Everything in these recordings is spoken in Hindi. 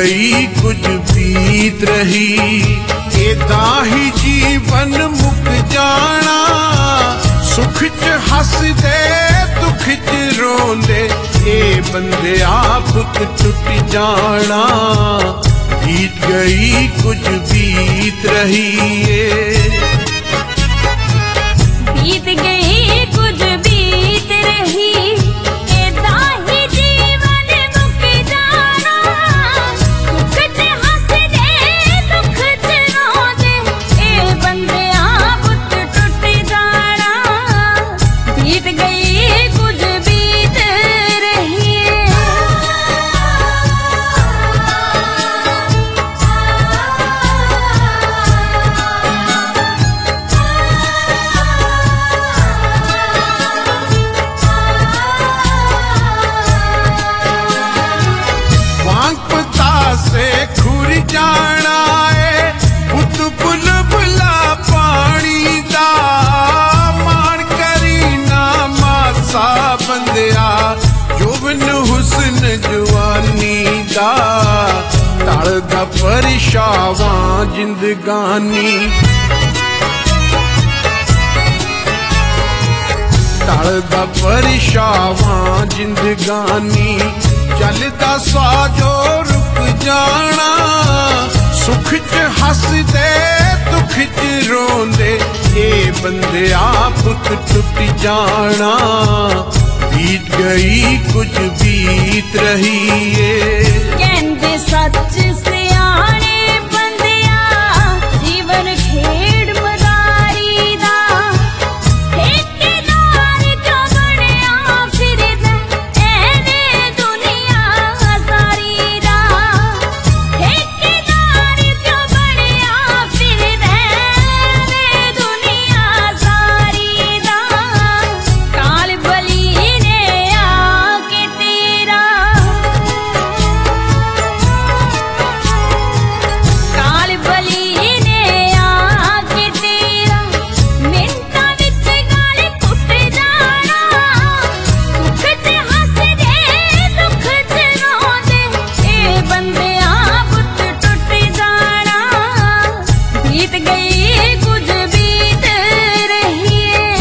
गई कुछ बीत रही, एदा ही जीवन मुक जाना। सुख च हसदे दुख च रोंदे, ए बंदे पुत टुट जाना। बीत गई कुछ बीत रही, बीत गई कुछ बीत रही, एदा ही जीवन मुक जाना। सुख च हसदे दुख च रोंदे, ए बंदे पुत टुट जाना। बीत गई कुछ बीत रही। से खुर जाना है पुत बुलबुला पानी दा। मान करी ना मासा बंदिया, जुबन हुस्न जवानी दा। टलदा परिशावा जिंदगानी, टलदा परिशावा जिंदगानी। चलदा साजो रुक जाना, सुख च हसदे दुख च रोंदे, ए बंदे पुत टुट जाना। बीत गई कुछ बीत रही, कहंदे सच सियाने बंदिया, जीवन खेड़ मदारी दा। ठेकेदार जो बनिया फिरदा, ऐने दुनिया सारी दा। ठेकेदार जो बनिया फिरदा, ऐने दुनिया सारी दा। काल बली ने आके तेरा, काल बली ने आके तेरा, मिन्नतां विच गाल कुट जाना। सुख च हसदे दुख च रोंदे, ए बंदे पुत टुट जाना। बीत गई कुछ बीत रही।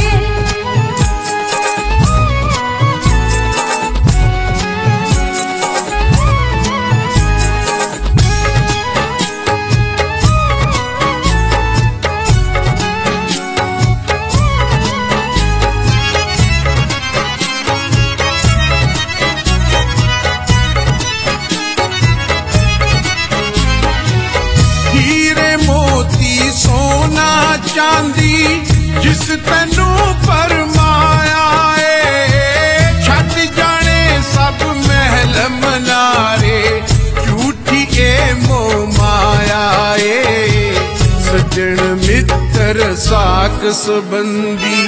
हीरे मोती सोना चांदी जिस तैनू परमाया है। छट जाने सब महल मनारे, झूठी ए मोह माया है। सज्जन मित्र साक संबंधी,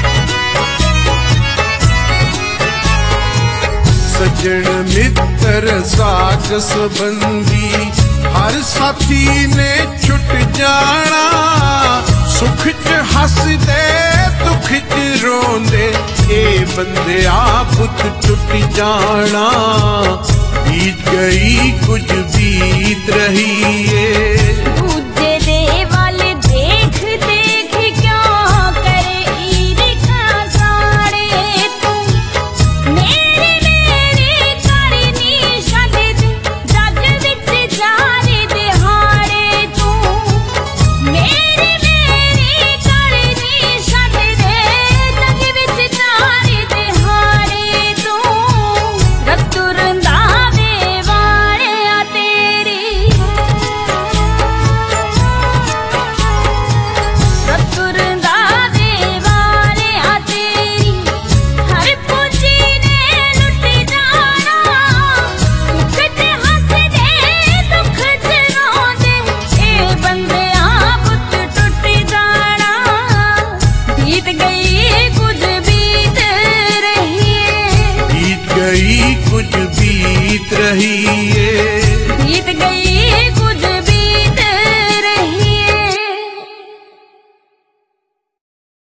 सज्जन मित्र साक संबंधी। हर साथी ने छुट जाना, सुख च हसदे दुख च रोंदे, ए बंदे पुत टुट जाना। बीत गई कुछ बीत रही, दूजे दे वाल देख देख क्यों करे ईर्खा साड़े तू। मेरे मेरे करनी छड्ड दे, जग विच जारे दिहाड़े तू। मेरे मेरे करनी छड्ड दे, जग विच जारे दिहाड़े तू। रत्तू रंधावे वालिया तेरी, रत्तू रंधावे वालिया तेरी। हर पूजी ने लुट जाना, सुख च हसदे दुख च रोंदे, ए बंदे पुत टुट जाना। बीत गई कुछ बीत रही, बीत गई कुछ बीत रही।